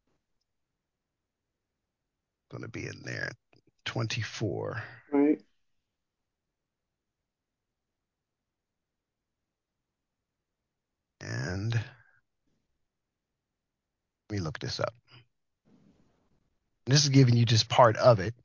going to be in there, twenty-four, Right. and let me look this up. This is giving you just part of it.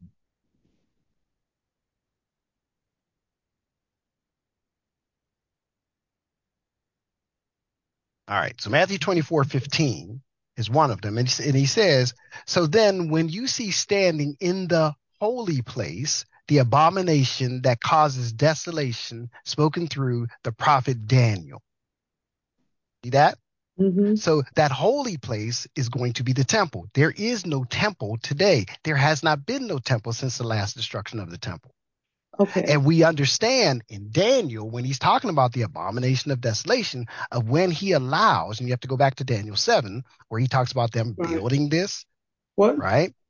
All right. So Matthew twenty-four fifteen is one of them. And, and he says, so then when you see standing in the holy place, the abomination that causes desolation spoken through the prophet Daniel. See that? Mm-hmm. So that holy place is going to be the temple. There is no temple today. There has not been no temple since the last destruction of the temple. Okay. And we understand in Daniel, when he's talking about the abomination of desolation, of when he allows, and you have to go back to Daniel seven, where he talks about them Right. building this, What? right?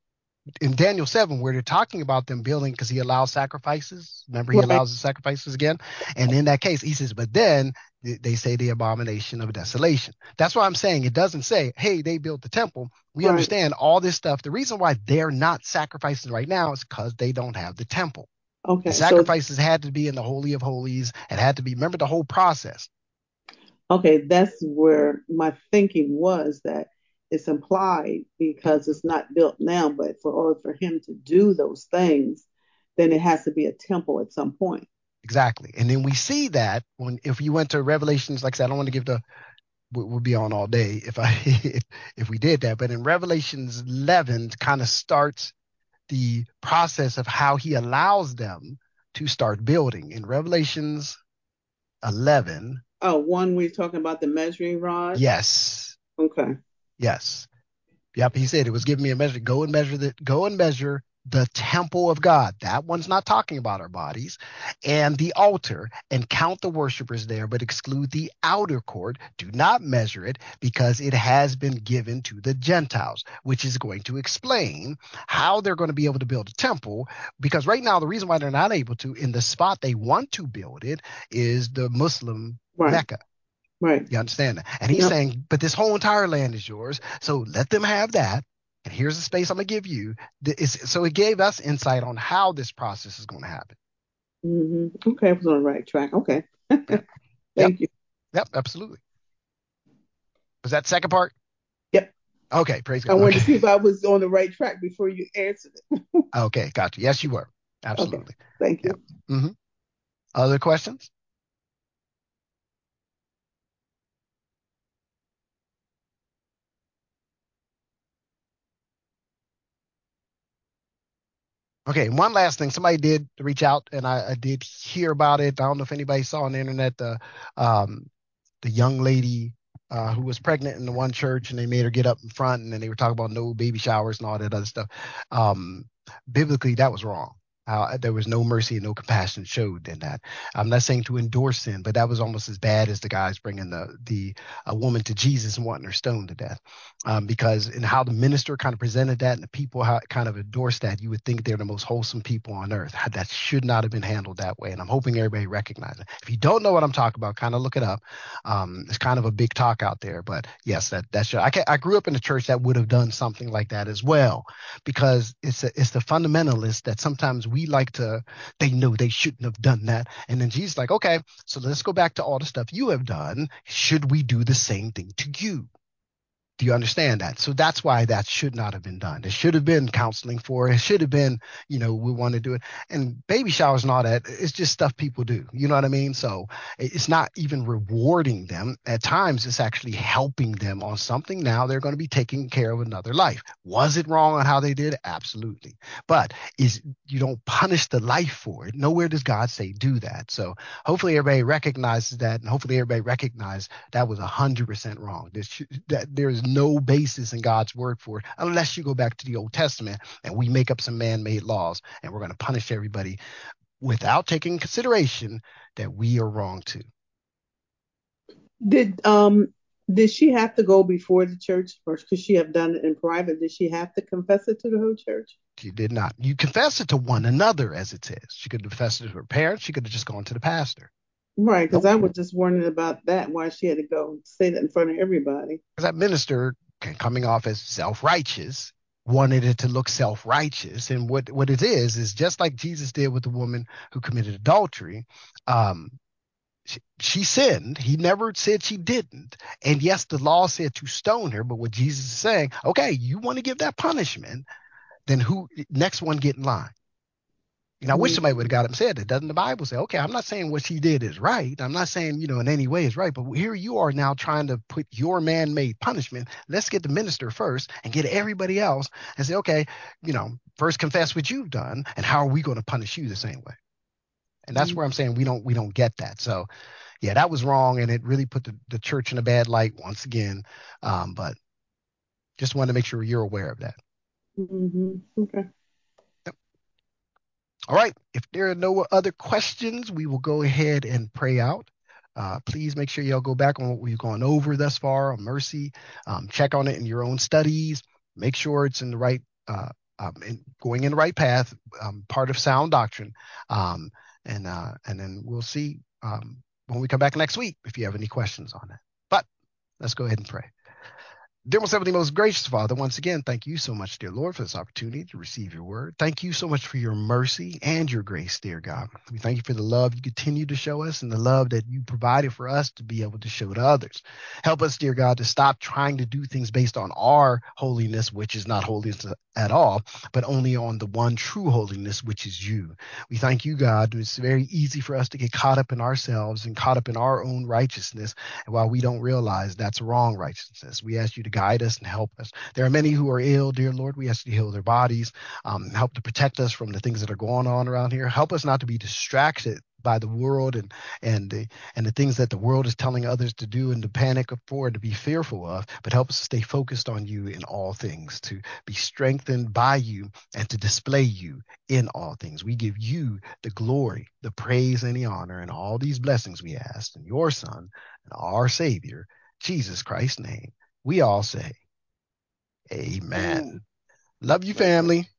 in Daniel seven, where they're talking about them building, because he allows sacrifices. Remember, he Right. allows the sacrifices again. And in that case, he says, but then they say the abomination of desolation. That's why I'm saying it doesn't say, hey, they built the temple. We Right. understand all this stuff. The reason why they're not sacrificing right now is because they don't have the temple. The Okay. So sacrifices had to be in the Holy of Holies. It had to be, remember the whole process. okay, that's where my thinking was that it's implied because it's not built now, but for order for him to do those things, then it has to be a temple at some point. Exactly. And then we see that when, if you went to Revelations, like I said, I don't want to give the, we'll be on all day if I, if, if we did that. But in Revelations eleven, kind of starts the process of how he allows them to start building. In Revelations eleven, Oh, one we're talking about the measuring rod. yes, Okay. yes. Yep, he said it was giving me a measure. Go and measure the go and measure the temple of God. That one's not talking about our bodies, and the altar, and count the worshipers there, but exclude the outer court. Do not measure it, because it has been given to the Gentiles, which is going to explain how they're going to be able to build a temple. Because right now, the reason why they're not able to, in the spot they want to build it, is the Muslim Right. Mecca. Right. You understand that? And he's Yep. saying, but this whole entire land is yours. So let them have that. And here's the space I'm going to give you. So it gave us insight on how this process is going to happen. Hmm. Okay, I was on the right track. Okay. Yep. Yep. Thank you. Yep. Absolutely. Was that second part? Yep. Okay. Praise I God. wanted to Okay. see if I was on the right track before you answered it. Okay. Gotcha. Yes, you were. Okay. Absolutely. Thank Yep. you. hmm Other questions? Okay. And one last thing. Somebody did reach out, and I, I did hear about it. I don't know if anybody saw on the internet the um, the young lady uh, who was pregnant in the one church, and they made her get up in front, and then they were talking about no baby showers and all that other stuff. Um, Biblically, that was wrong. Uh, there was no mercy and no compassion showed in that. I'm not saying to endorse sin, but that was almost as bad as the guys bringing the the a woman to Jesus and wanting her stoned to death, um, because in how the minister kind of presented that and the people how kind of endorsed that, you would think they're the most wholesome people on earth. That should not have been handled that way, and I'm hoping everybody recognizes it. If you don't know what I'm talking about, kind of look it up. Um, it's kind of a big talk out there, but yes, that that's I, I grew up in a church that would have done something like that as well, because it's a, it's the fundamentalists that sometimes we like to. They know they shouldn't have done that, and then Jesus is like, okay, so let's go back to all the stuff you have done. Should we do the same thing to you? Do you understand that? So that's why that should not have been done. There should have been counseling for it. It should have been, you know, we want to do it. And baby showers and all that, it's just stuff people do. You know what I mean? So it's not even rewarding them. At times, it's actually helping them on something. Now they're going to be taking care of another life. Was it wrong on how they did it? Absolutely. But is you don't punish the life for it. Nowhere does God say do that. So hopefully everybody recognizes that, and hopefully everybody recognizes that was one hundred percent wrong. There's, that there's no basis in God's word for it, unless you go back to the Old Testament and we make up some man-made laws and we're going to punish everybody without taking consideration that we are wrong too. Did um did she have to go before the church first? Could she have done it in private? Did she have to confess it to the whole church? She did not. You confess it to one another, as it says. She could have confessed it to her parents. She could have just gone to the pastor. Right, because Nope. I was just wondering about that, why she had to go say that in front of everybody. Because that minister, coming off as self-righteous, wanted it to look self-righteous. And what, what it is, is just like Jesus did with the woman who committed adultery. Um, she, she sinned. He never said she didn't. And yes, the law said to stone her. But what Jesus is saying, okay, you want to give that punishment, then who next one get in line? You know, I wish somebody would have Mm-hmm. got up and said it. Doesn't the Bible say, okay, I'm not saying what she did is right. I'm not saying, you know, in any way is right. But here you are now trying to put your man made punishment. Let's get the minister first and get everybody else and say, okay, you know, first confess what you've done. And how are we going to punish you the same way? And that's where I'm saying we don't we don't get that. So yeah, that was wrong. And it really put the, the church in a bad light once again. Um, but just wanted to make sure you're aware of that. Mm-hmm. Okay. All right. If there are no other questions, we will go ahead and pray out. Uh, please make sure y'all go back on what we've gone over thus far on mercy. Um, check on it in your own studies. Make sure it's in the right uh, um, in, going in the right path, um, part of sound doctrine. Um, and uh, and then we'll see um, when we come back next week if you have any questions on it. But let's go ahead and pray. Dear most heavenly, most gracious Father, once again, thank you so much, dear Lord, for this opportunity to receive your word. Thank you so much for your mercy and your grace, dear God. We thank you for the love you continue to show us and the love that you provided for us to be able to show to others. Help us, dear God, to stop trying to do things based on our holiness, which is not holiness at all, but only on the one true holiness, which is you. We thank you, God. It's very easy for us to get caught up in ourselves and caught up in our own righteousness. And while we don't realize that's wrong righteousness, we ask you to guide us and help us. There are many who are ill, dear Lord. We ask you to heal their bodies, um, help to protect us from the things that are going on around here. Help us not to be distracted by the world and and the and the things that the world is telling others to do and to panic for and to be fearful of, but help us to stay focused on you in all things, to be strengthened by you and to display you in all things. We give you the glory, the praise, and the honor, and all these blessings we ask in your Son and our Savior, Jesus Christ's name. We all say, Amen. Amen. Love you, Bless you. family.